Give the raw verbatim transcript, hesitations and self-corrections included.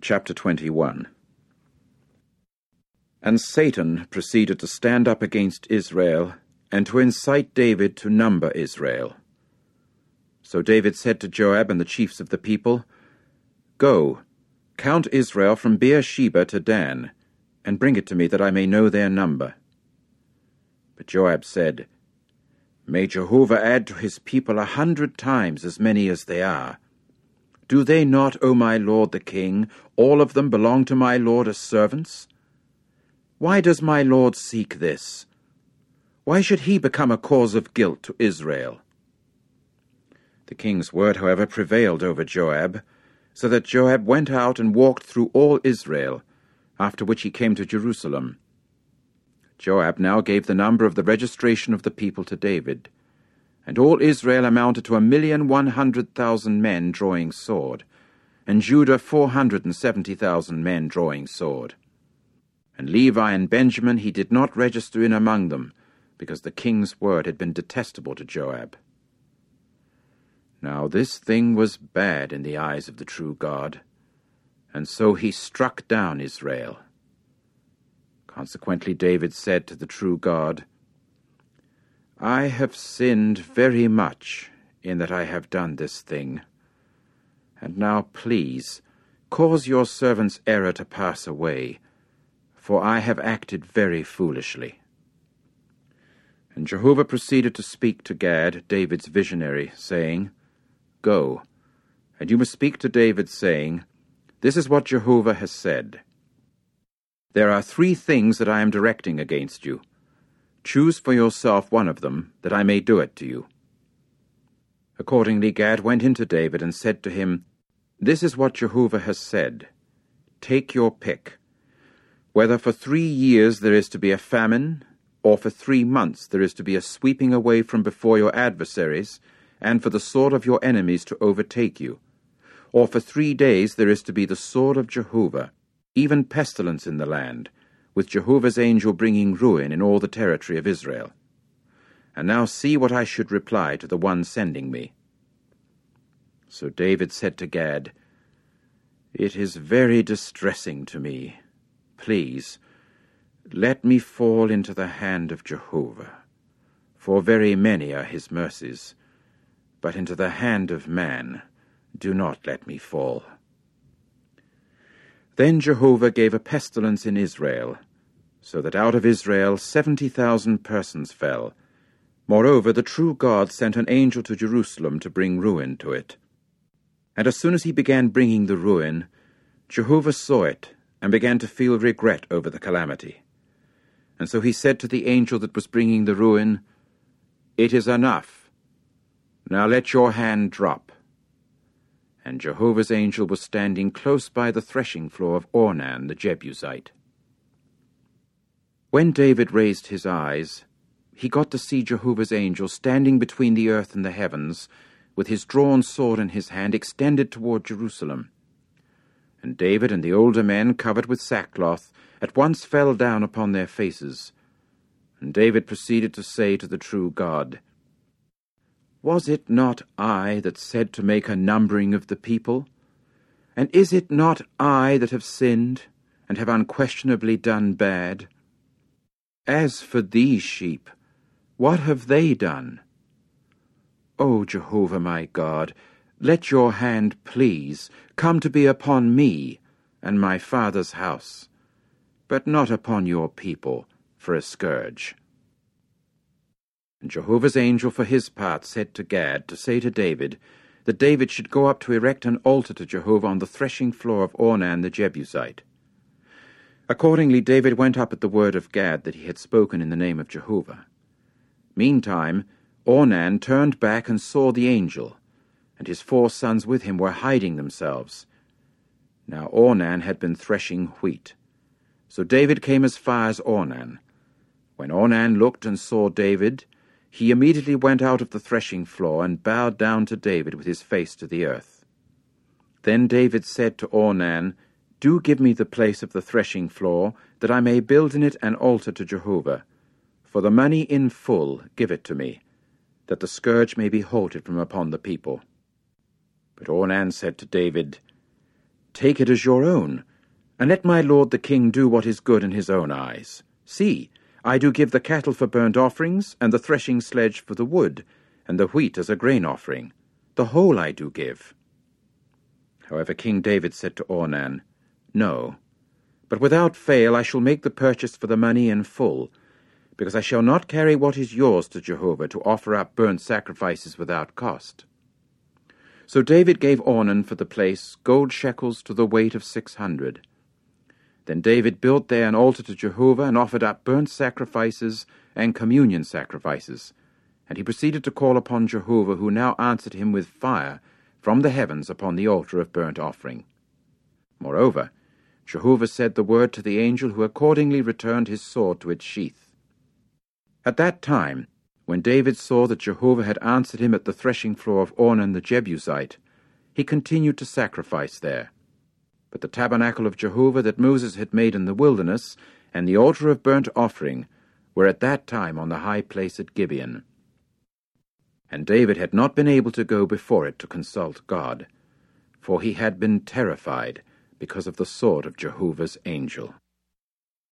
Chapter twenty-one. And Satan proceeded to stand up against Israel, and to incite David to number Israel. So David said to Joab and the chiefs of the people, Go, count Israel from Beersheba to Dan, and bring it to me that I may know their number. But Joab said, May Jehovah add to his people a hundred times as many as they are. Do they not, O my lord the king, all of them belong to my lord as servants? Why does my lord seek this? Why should he become a cause of guilt to Israel? The king's word, however, prevailed over Joab, so that Joab went out and walked through all Israel, after which he came to Jerusalem. Joab now gave the number of the registration of the people to David, and all Israel amounted to a million one hundred thousand men drawing sword, and Judah four hundred and seventy thousand men drawing sword. And Levi and Benjamin he did not register in among them, because the king's word had been detestable to Joab. Now this thing was bad in the eyes of the true God, and so he struck down Israel. Consequently David said to the true God, I have sinned very much in that I have done this thing. And now please, cause your servant's error to pass away, for I have acted very foolishly. And Jehovah proceeded to speak to Gad, David's visionary, saying, Go, and you must speak to David, saying, This is what Jehovah has said. There are three things that I am directing against you. Choose for yourself one of them, that I may do it to you. Accordingly Gad went in to David and said to him, This is what Jehovah has said. Take your pick. Whether for three years there is to be a famine, or for three months there is to be a sweeping away from before your adversaries, and for the sword of your enemies to overtake you, or for three days there is to be the sword of Jehovah, even pestilence in the land, with Jehovah's angel bringing ruin in all the territory of Israel. And now see what I should reply to the one sending me. So David said to Gad, It is very distressing to me. Please, let me fall into the hand of Jehovah, for very many are his mercies, but into the hand of man do not let me fall. Then Jehovah gave a pestilence in Israel, so that out of Israel seventy thousand persons fell. Moreover, the true God sent an angel to Jerusalem to bring ruin to it. And as soon as he began bringing the ruin, Jehovah saw it, and began to feel regret over the calamity. And so he said to the angel that was bringing the ruin, It is enough. Now let your hand drop. And Jehovah's angel was standing close by the threshing floor of Ornan the Jebusite. When David raised his eyes, he got to see Jehovah's angel standing between the earth and the heavens, with his drawn sword in his hand extended toward Jerusalem. And David and the older men, covered with sackcloth, at once fell down upon their faces. And David proceeded to say to the true God, Was it not I that said to make a numbering of the people? And is it not I that have sinned, and have unquestionably done bad? As for these sheep, what have they done? O Jehovah my God, let your hand, please, come to be upon me and my father's house, but not upon your people for a scourge. And Jehovah's angel for his part said to Gad to say to David that David should go up to erect an altar to Jehovah on the threshing floor of Ornan the Jebusite. Accordingly David went up at the word of Gad that he had spoken in the name of Jehovah. Meantime Ornan turned back and saw the angel, and his four sons with him were hiding themselves. Now Ornan had been threshing wheat. So David came as far as Ornan. When Ornan looked and saw David, he immediately went out of the threshing floor and bowed down to David with his face to the earth. Then David said to Ornan, Do give me the place of the threshing floor, that I may build in it an altar to Jehovah. For the money in full give it to me, that the scourge may be halted from upon the people. But Ornan said to David, take it as your own, and let my lord the king do what is good in his own eyes. See, I do give the cattle for burnt offerings, and the threshing sledge for the wood, and the wheat as a grain offering. The whole I do give. However, King David said to Ornan, No, but without fail I shall make the purchase for the money in full, because I shall not carry what is yours to Jehovah to offer up burnt sacrifices without cost. So David gave Ornan for the place gold shekels to the weight of six hundred. Then David built there an altar to Jehovah and offered up burnt sacrifices and communion sacrifices, and he proceeded to call upon Jehovah, who now answered him with fire from the heavens upon the altar of burnt offering. Moreover, Jehovah said the word to the angel, who accordingly returned his sword to its sheath. At that time, when David saw that Jehovah had answered him at the threshing floor of Ornan the Jebusite, he continued to sacrifice there. But the tabernacle of Jehovah that Moses had made in the wilderness, and the altar of burnt offering, were at that time on the high place at Gibeon. And David had not been able to go before it to consult God, for he had been terrified because of the sword of Jehovah's angel.